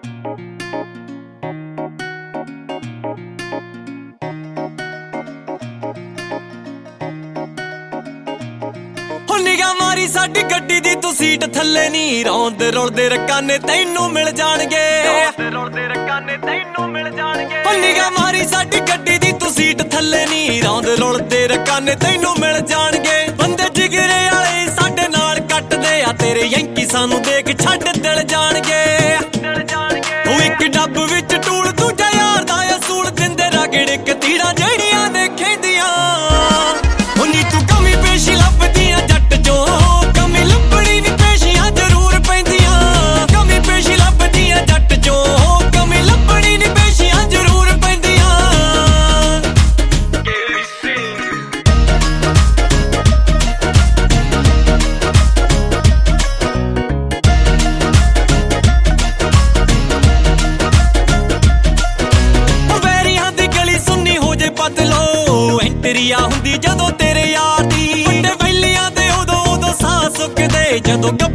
ਨਿਗਾਹ ਮਾਰੀ ਸਾਡੀ ਗੱਡੀ ਦੀ ਤੂੰ ਸੀਟ ਥੱਲੇ ਨੀ ਰੌਂਦੇ ਰੁਲਦੇ ਰਕਾਨੇ ਤੈਨੂੰ ਮਿਲ ਜਾਣਗੇ ਨਿਗਾਹ ਮਾਰੀ ਸਾਡੀ ਗੱਡੀ ਦੀ ਤੂੰ ਸੀਟ ਥੱਲੇ ਨੀ ਰੌਂਦੇ ਰੁਲਦੇ ਰਕਾਨੇ ਤੈਨੂੰ ਮਿਲ ਜਾਣਗੇ ਬੰਦੇ ਜਿਗਰੇ ਵਾਲੇ ਸਾਡੇ ਨਾਲ ਕੱਟਦੇ ਆ ਤੇਰੇ ਯੈਂਕੀ ਸਾਨੂੰ ਦੇਖ ਛੱਡ ਦਿਲ ਜਾਣਗੇ ਤੂੰ ਇੱਕ ਡੱਬ ਵਿੱਚ ਟੂਲ ਦੂਜਾ ਯਾਰ ਦਾ ਅਸੂਲ ਦਿੰਦੇ ਰਗੜ ਕੇ ਤੀੜਾਂ ਜਿਹੜੀਆਂ ਨੇ ਖੈਂਦੀਆਂ ਉਨੀ ਤੂੰ ਕਮੀ ਪੇਸ਼ੀ ਲੱਭਦੀਆਂ ਜੱਟ ਚੋਂ ਕਮੀ ਲੱਭਣੀ ਨੀ ਪੇਸ਼ੀਆਂ ਜ਼ਰੂਰ ਪੈਂਦੀਆਂ ਕਮੀ ਪੇਸ਼ੀ ਲੱਭਦੀਆਂ ਜੱਟ ਚੋਂ ਕਮੀ ਲੱਭਣੀ ਨੀ ਪੇਸ਼ੀਆਂ ਜ਼ਰੂਰ ਪੈਂਦੀਆਂ ਵੈਰੀਆਂ ਦੀ ਗਲੀ ਸੁੰਨੀ ਹੋ ਜੇ ਪਤਲੋ ਐਂਟਰੀਆ ਹੁੰਦੀ ਜਦੋਂ ਤੇਰੇ ਯਾਰ ਦੀ ਵੱਡੇ ਵੈਲੀਆਂ ਦੇ ਉਦੋਂ ਸਾਹ ਸੁੱਕਦੇ ਜਦੋਂ